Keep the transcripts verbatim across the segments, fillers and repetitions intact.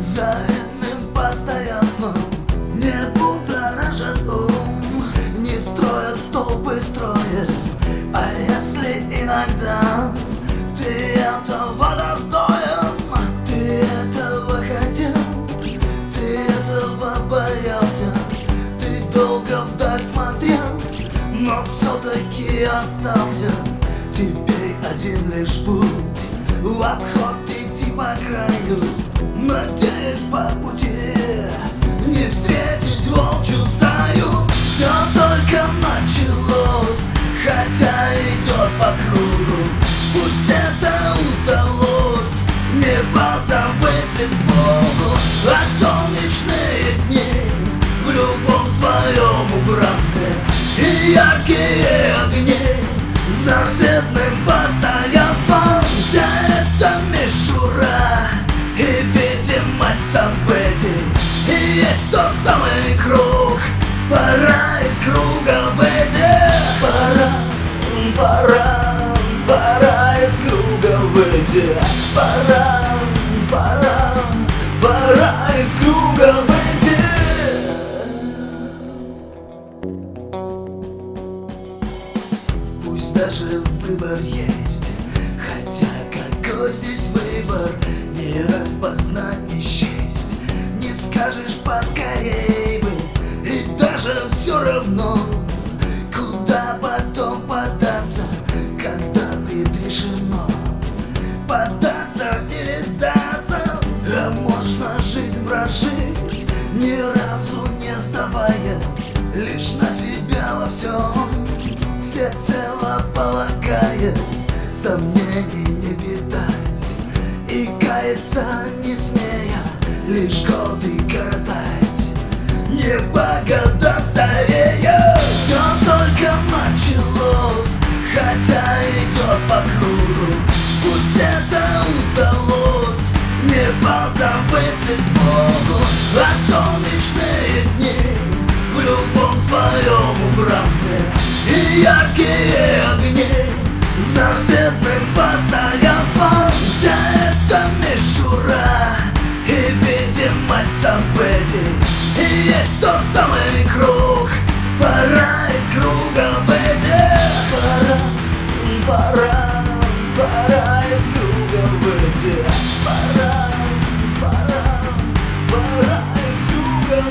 Заветным постоянством не будоражит ум, не строят в толпы строят. А если иногда ты этого достоин, ты этого хотел, ты этого боялся, ты долго вдаль смотрел, но все-таки остался. Теперь один лишь путь, в обход идти по краю, надеясь по пути не встретить волчью стаю. Все только началось, хотя идет по кругу. Пусть это удалось не позабыть из Богу. А солнечные дни в любом своем убранстве и яркие огни заветным постоянством. Вся эта мишура и видимость событий и есть тот самый круг. Пора из круга выйти. Пора, пора, пора из круга выйти. Пора, пора, пора из круга выйти. Пусть даже выбор есть, хотя какой здесь выбор, не распознать, не счесть, не скажешь поскорей бы. И даже все равно, куда потом податься, когда предрешено податься или сдаться. А можно жизнь прожить, ни разу не сдаваясь, лишь на себя во всем всецело полагаясь, сомнений не питать и каяться не смея, лишь годы коротать, не по годам старея. Все только началось, хотя идет по кругу. Пусть это удалось не позабыть из Богу. А солнечные дни в любом своем убранстве и яркие огни заветным постоянством. Вся эта мишура и видимость событий и есть тот самый круг. Пора из круга выйти. Пора, пора, пора из круга выйти. Пора, пора, пора из круга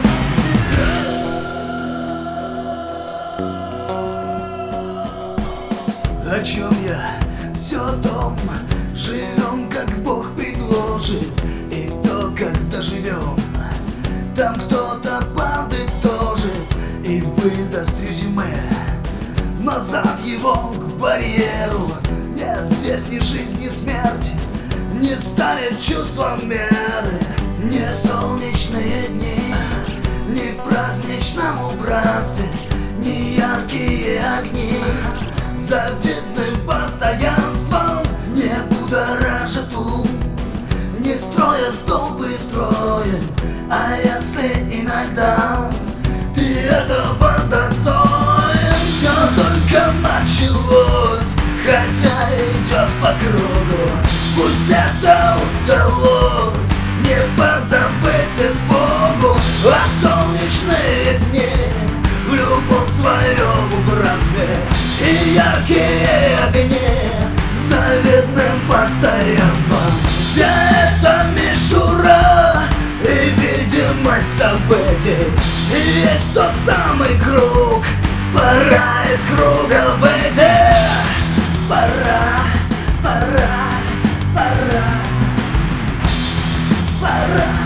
выйти. О чем я? Все о том, живем как Бог предложит, и то, когда живем, там кто-то подытожит и выдаст резюме. Назад его к барьеру. Нет, здесь ни жизнь, ни смерть не станет чувством меры. Не солнечные дни, ни в праздничном убранстве, ни яркие огни заветным постоянством не будоражит ум, не строят в толпы строят. А если иногда ты этого достоин, все только началось, хотя идет по кругу. Пусть это удалось не позабыть из Богу. А солнечные дни в любом своем убранстве и яркие огни заветным постоянством. Вся эта мишура и видимость событий и есть тот самый круг. Пора из круга выйти. Пора, пора, пора, пора.